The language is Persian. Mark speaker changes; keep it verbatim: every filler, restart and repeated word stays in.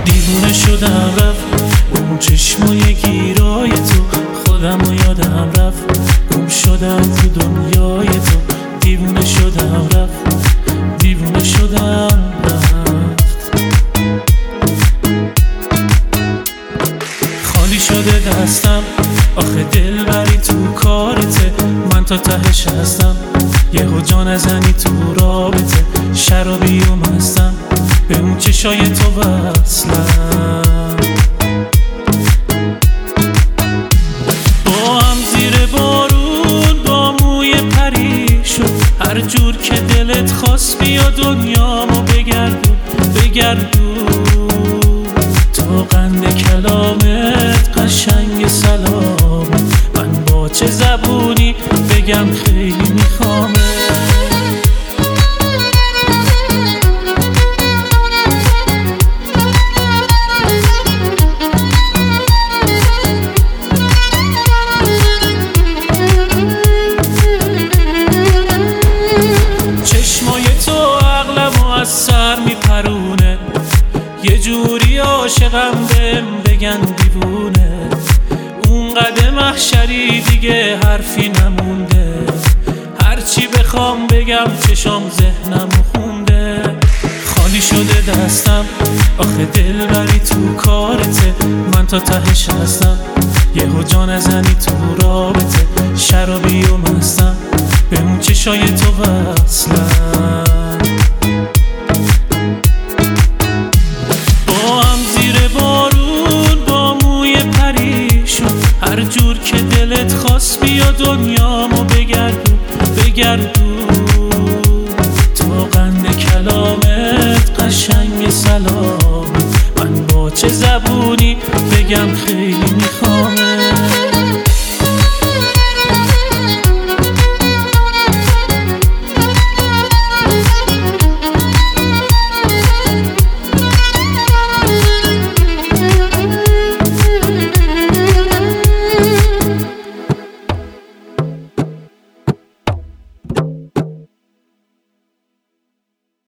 Speaker 1: دیوونه شدم رفت اون چشمای گیرای تو، خودم و یادم رفت، گم شدم تو دنیای تو. دیوونه شدم رفت، دیوونه شدم رفت. خالی شده دستم، آخه دل بری تو کارته. من تا تهش هستم، یهو جا نزنی تو رابطه. شرابی و مستم، به اون چشای تو وصلم. با هم زیر بارون با موی پریشون، هر جور که دلت خواست بیا دنیامو بگردون بگردون. تا قند کلامت قشنگ سلام، من با چه زبونی بگم خیلی میخوامه. چشمای تو عقلمو از سر میپرونه، یه جوری عاشقم بهم بگن دیوونه. اون قد محشری دیگه حرفی نمونده، هرچی بخوام بگم چشام ذهنمو خونده. خالی شده دستم، آخه دل بری تو کارته. من تا تهش هستم، یهو جا نزنی تو رابطه. شرابی و مستم، به اون چشای تو وصلم. با هم زیر بارون با موی پریشون، هر جور که دلت خواست بیا دنیامو بگردون بگردون. تا قند کلامت قشنگ سلام، من با چه زبونی بگم خیلی میخوامه.